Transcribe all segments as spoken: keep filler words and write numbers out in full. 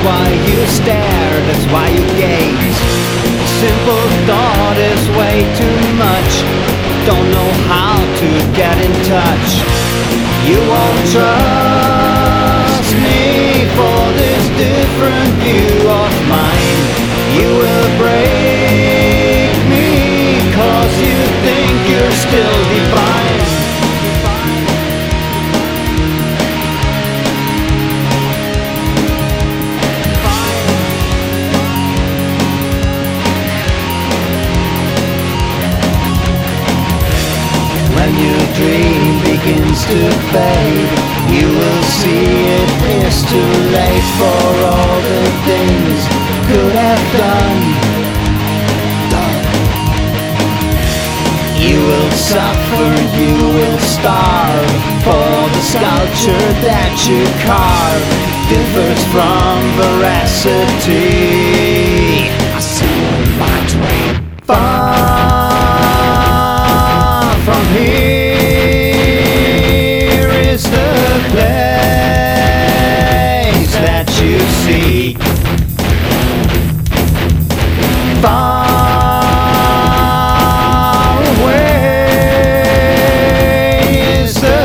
why you stare, that's why you gaze. Simple thought is way too much. Don't know how to get in touch. You won't trust me for this different view of mine. You will break me, cause you think you're still divine. When your dream begins to fade, you will see it is too late for all the things could have done. Done. You will suffer, you will starve, for the sculpture that you carve differs from veracity. I see you in my dream. Far from here is the place that you seek. Far away is the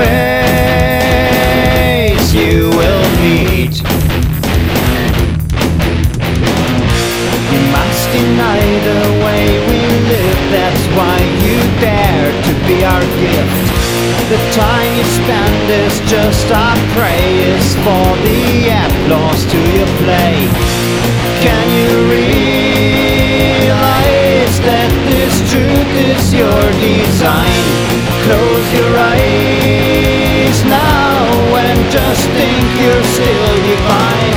face you will meet. You must deny the way we live, that's why you dare to be our gift. The time you spend is just our praise for the applause to your play. Can you realize that this truth is your design? Close your eyes now and just think you're still divine.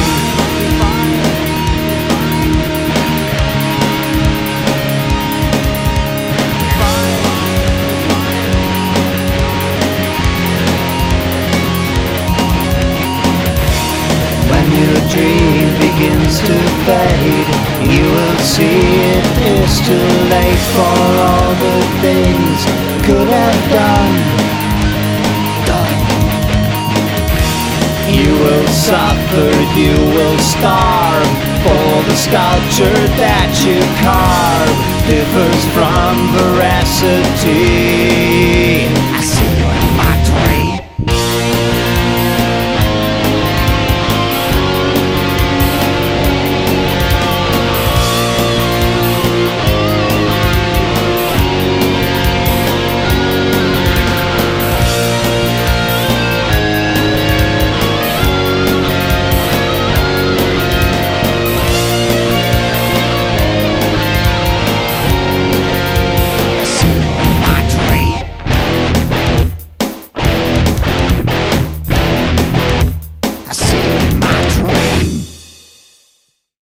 When your dream begins to fade, you will see it is too late for all the things could have done. Done. You will suffer, you will starve, for the sculpture that you carve differs from veracity. I see